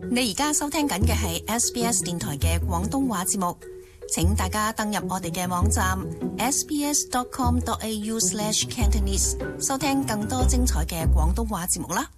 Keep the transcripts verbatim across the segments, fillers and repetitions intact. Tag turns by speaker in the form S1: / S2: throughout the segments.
S1: 你而家收聽緊嘅係 S B S 電台嘅廣東話節目，請大家登入我哋嘅網站 s b s dot com dot a u slash cantonese 收聽更多精彩嘅廣東話節目啦。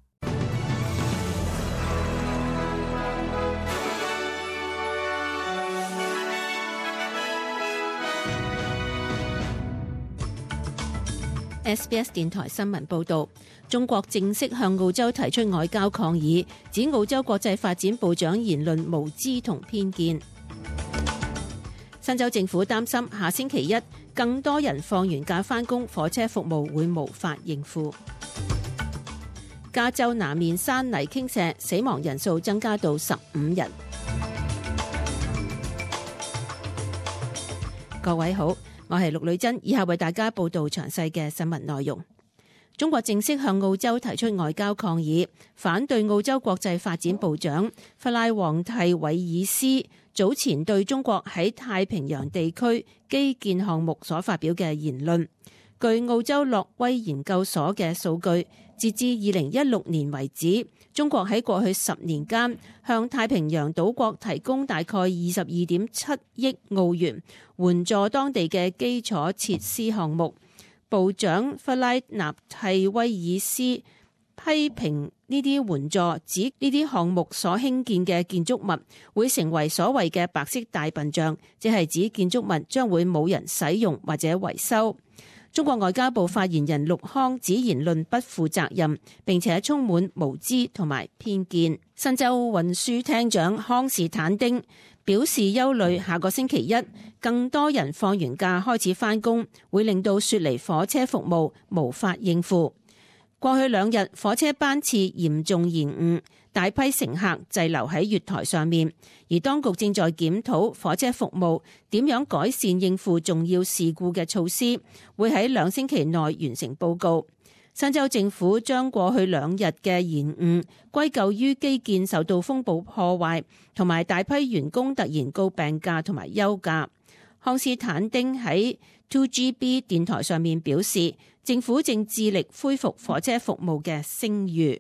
S2: S B S 電台新聞報導，中國正式向澳洲提出外交抗議，指澳洲國際發展部長言論無知同偏見。新州政府擔心下星期一更多人放完假返工，火車服務會無法應付。加州南面山泥傾瀉，死亡人數增加到十五人。各位好，我係陸女珍，以下為大家報道詳細嘅新聞內容。中國正式向澳洲提出外交抗議，反對澳洲國際發展部長弗拉旺蒂韋爾斯早前對中國喺太平洋地區基建項目所發表嘅言論。據澳洲諾威研究所嘅數據，截至二零一六年為止，中國喺過去十年間向太平洋島國提供大概二十二點七億澳元，援助當地嘅基礎設施項目。部長弗拉納蒂威爾斯批評呢啲援助，指呢啲項目所興建嘅建築物會成為所謂嘅白色大笨象，即係指建築物將會冇人使用或者維修。中國外交部發言人陸康指言論不負責任，並且充滿無知同埋偏見。新州運輸廳長康士坦丁表示憂慮，下個星期一更多人放完假開始返工，會令到雪梨火車服務無法應付。過去兩日火車班次嚴重延誤，大批乘客滯留喺月台上面，而當局正在檢討火車服務點樣改善應付重要事故嘅措施，會喺兩星期內完成報告。新州政府將過去兩日嘅延誤歸咎於基建受到風暴破壞，同埋大批員工突然告病假同埋休假。康斯坦丁喺 two G B 電台上面表示，政府正致力恢復火車服務嘅聲譽。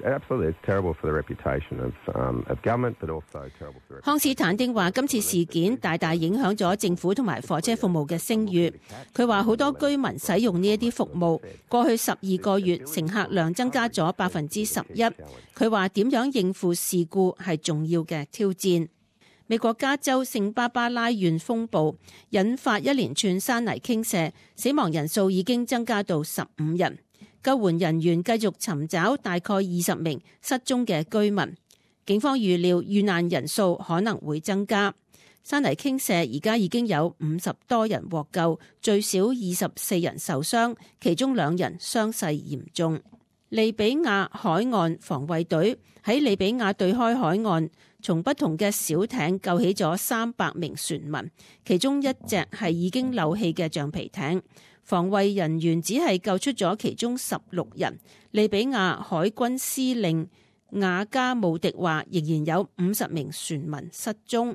S2: 康斯坦丁話：今次事件大大影響咗政府同埋火車服務嘅聲譽。佢話好多居民使用呢一啲服務，過去十二個月乘客量增加咗百分之十一。佢話點樣應付事故係重要嘅挑戰。美國加州聖巴巴拉縣風暴引發一連串山泥傾瀉，死亡人數已經增加到十五人。救援人員繼續尋找大概二十名失蹤嘅居民。警方預料遇難人數可能會增加。山泥傾瀉而家已經有五十多人獲救，最少二十四人受傷，其中兩人傷勢嚴重。利比亞海岸防衛隊喺利比亞對開海岸，從不同嘅小艇救起咗三百名船民，其中一隻係已經漏氣嘅橡皮艇。防衛人員只係救出咗其中十六人。利比亞海軍司令雅加姆迪話，仍然有五十名船民失蹤。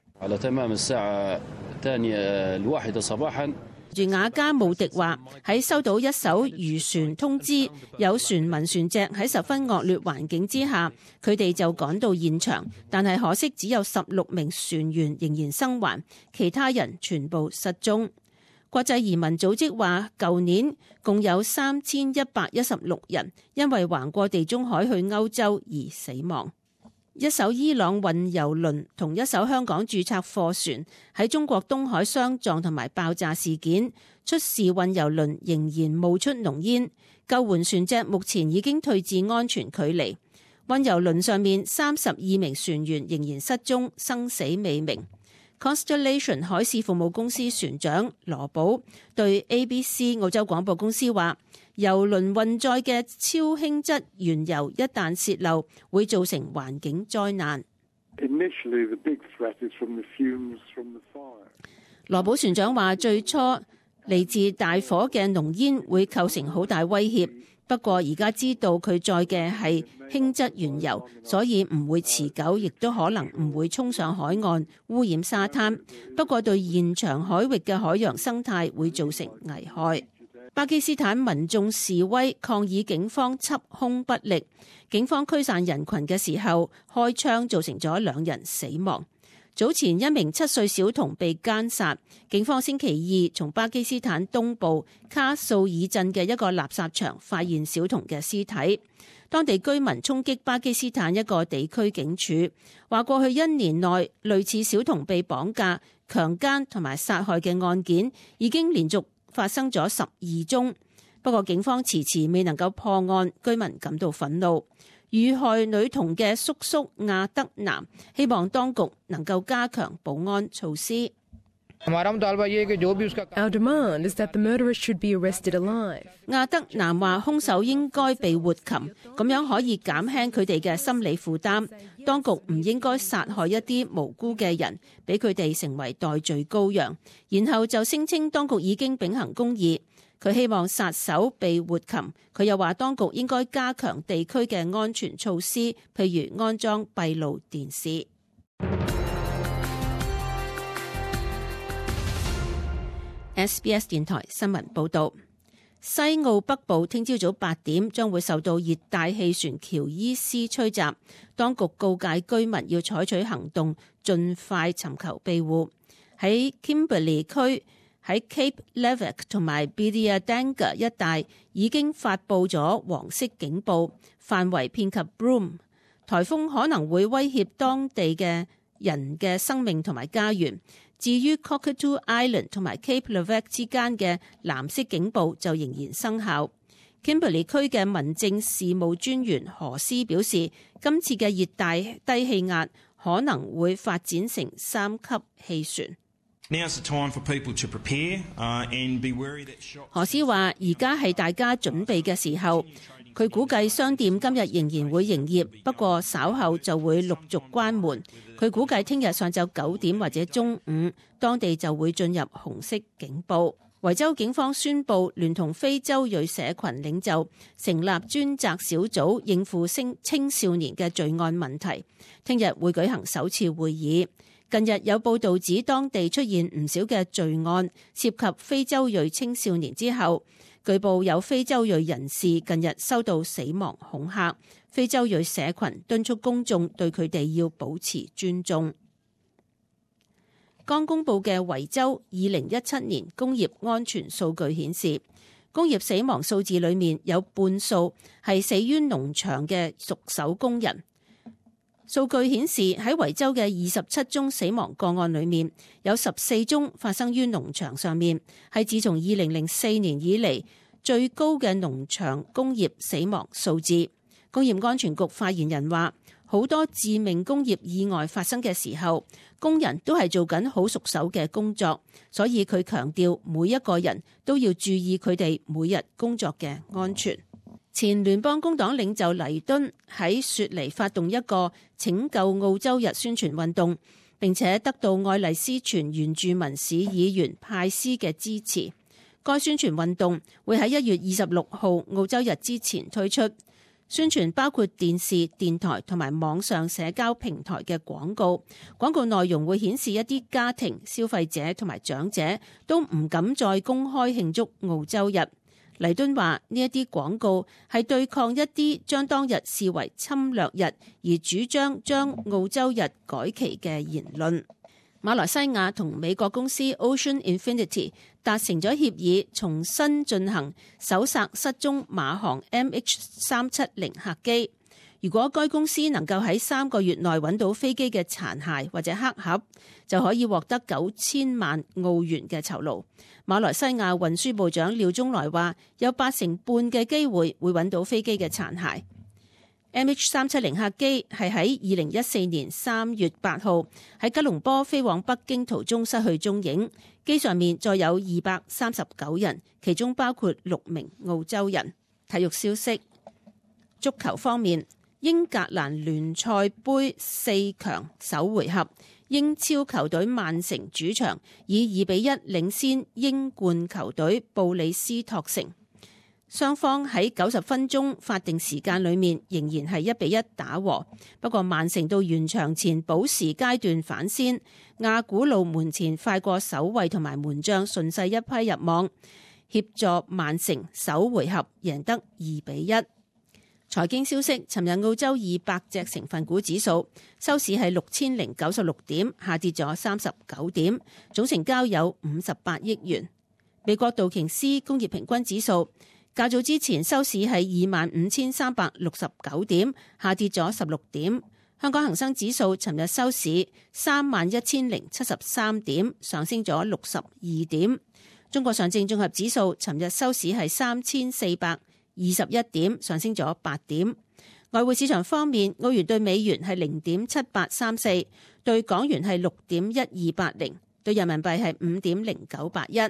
S2: 住雅加姆迪話，喺收到一艘漁船通知有船民船隻喺十分惡劣環境之下，佢哋就趕到現場，但係可惜只有十六名船員仍然生還，其他人全部失蹤。國際移民組織話，舊年共有三千一百一十六人因為橫過地中海去歐洲而死亡。一艘伊朗運油輪同一艘香港註冊貨船喺中國東海相撞同埋爆炸事件，出事運油輪仍然冒出濃煙，救援船隻目前已經退至安全距離。運油輪上面三十二名船員仍然失蹤，生死未明。Constellation 海事服務公司船長羅寶對 A B C 澳洲廣播公司話，油輪運載嘅超輕質原油一旦洩漏，會造成環境災難。羅寶船長話，最初嚟自大火嘅濃煙會構成好大威脅，不過而家知道佢載嘅係輕質原油，所以唔會持久，亦都可能唔會衝上海岸污染沙灘。不過對現場海域嘅海洋生態會造成危害。 巴基斯坦民眾示威抗議警方緝兇不力，警方驅散人群嘅時候開槍，造成咗兩人死亡。早前一名七歲小童被姦殺，警方星期二從巴基斯坦東部卡素爾鎮嘅一個垃圾場發現小童嘅屍體。當地居民衝擊巴基斯坦一個地區警署，話過去一年內類似小童被綁架、強姦同埋殺害嘅案件已經連續發生咗十二宗。不過警方遲遲未能夠破案，居民感到憤怒。遇害女童嘅叔叔亞德南希望當局能夠加強保安措施。
S3: Our demand is that the murderer should be arrested alive.
S2: 亞德南話兇手應該被活擒，咁樣可以減輕佢哋嘅心理負擔。當局唔應該殺害一啲無辜嘅人，俾佢哋成為代罪羔羊，然後就聲稱當局已經秉行公義。佢希望殺手被活擒。佢又話當局應該加強地區嘅安全措施，譬如安裝閉路電視。S B S 電台新聞報導，西澳北部聽朝早八點將會受到熱帶氣旋喬伊斯吹襲，當局告誡居民要採取行動，盡快尋求庇護。喺 Kimberley 區、喺 Cape Leveque 同埋 Bidyadanga 一帶已經發布咗黃色警報，範圍遍及 Broome。颱風可能會威脅當地嘅人嘅生命同埋家園。至於 Cockatoo Island 同埋 Cape Leveque 之間嘅藍色警報就仍然生效。Kimberley 區嘅民政事務專員何斯表示，今次嘅熱帶低氣壓可能會發展成三級氣旋。何斯話：而家係大家準備嘅時候。佢估計商店今日仍然會營業，不過稍後就會陸續關門。佢估計聽日上晝九點或者中午，當地就會進入紅色警報。維州警方宣布聯同非洲裔社群領袖成立專責小組，應付青少年嘅罪案問題。聽日會舉行首次會議。近日有報道指當地出現唔少嘅罪案，涉及非洲裔青少年之後，據報有非洲裔人士近日收到死亡恐嚇，非洲裔社群敦促公眾對佢哋要保持尊重。剛公布嘅維州二零一七年工業安全數據顯示，工業死亡數字裏面有半數係死於農場嘅熟手工人。數據顯示喺維州嘅二十七宗死亡個案裏面，有十四宗發生於農場上面，係自從二零零四年以嚟最高嘅農場工業死亡數字。工業安全局發言人話，好多致命工業意外發生嘅時候，工人都係做緊好熟手嘅工作，所以佢強調每一個人都要注意佢哋每日工作嘅安全。前聯邦工黨領袖黎敦喺雪梨發動一個拯救澳洲日宣傳運動，並且得到愛麗絲泉原住民市議員派斯嘅支持。該宣傳運動會喺一月二十六號澳洲日之前推出，宣傳包括電視、電台同埋網上社交平台嘅廣告。廣告內容會顯示一啲家庭、消費者同埋長者都唔敢再公開慶祝澳洲日。黎敦話：呢一啲廣告係對抗一啲將當日視為侵略日而主張將澳洲日改期嘅言論。馬來西亞同美國公司 Ocean Infinity 達成咗協議，重新進行搜索失蹤馬航 M H 三七零客機。如果該公司能夠喺三個月內揾到飛機嘅殘骸或者黑盒，就可以獲得九千萬澳元嘅酬勞。馬來西亞運輸部長廖中來話，有八成半嘅機會會揾到飛機嘅殘骸。M H 三七零客機係喺二零一四年三月八號喺吉隆坡飛往北京途中失去蹤影，機上面載有二百三十九人，其中包括六名澳洲人。體育消息，足球方面，英格蘭聯賽杯四強首回合，英超球隊曼城主場以二比一領先英冠球隊布里斯托城。雙方喺九十分鐘法定時間裏面仍然係一比一打和，不過曼城到完場前補時階段反先，亞古路門前快過守衛同埋門將順勢一批入網。 協助曼城首回合贏得二比一。財經消息，尋日澳洲二百隻成分股指數收市係六千零九十六點，下跌咗三十九點，總成交有五十八億元。美國道瓊斯工業平均指數較早之前收市係二萬五千三百六十九點，下跌咗十六點。香港恒生指數尋日收市三萬一千零七十三點，上升咗六十二點。中國上證綜合指數尋日收市係三千四百二十一點，上升咗八點。外匯市場方面，澳元對美元係零點七八三四，對港元係六點一二八零，對人民幣係五點零九八一。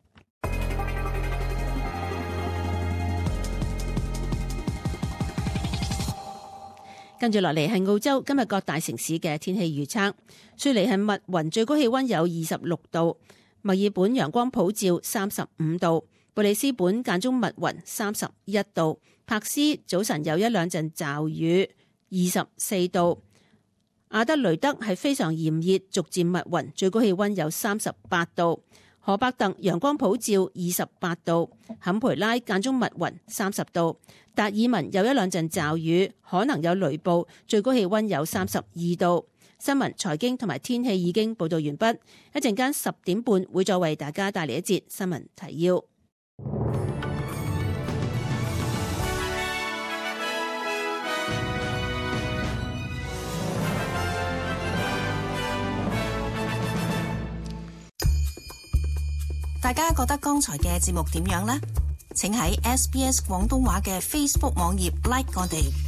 S2: 跟住落嚟係澳洲今日各大城市嘅天氣預測。雪梨係密雲，最高氣溫有二十六度；墨爾本陽光普照，三十五度；布里斯本間中密雲，三十一度；柏斯早晨有一兩陣驟雨，二十四度；阿德雷德係非常炎熱，逐漸密雲，最高氣溫有三十八度；荷伯特陽光普照，二十八度；坎培拉間中密雲，三十度；達爾文有一兩陣驟雨，可能有雷暴，最高氣溫有三十二度。新聞、財經同埋天氣已經報道完畢，一陣間十點半會再為大家帶嚟一節新聞提要。
S1: 大家覺得剛才嘅節目點樣呢？請喺 S B S 廣東話嘅 Facebook 網頁 like 我哋。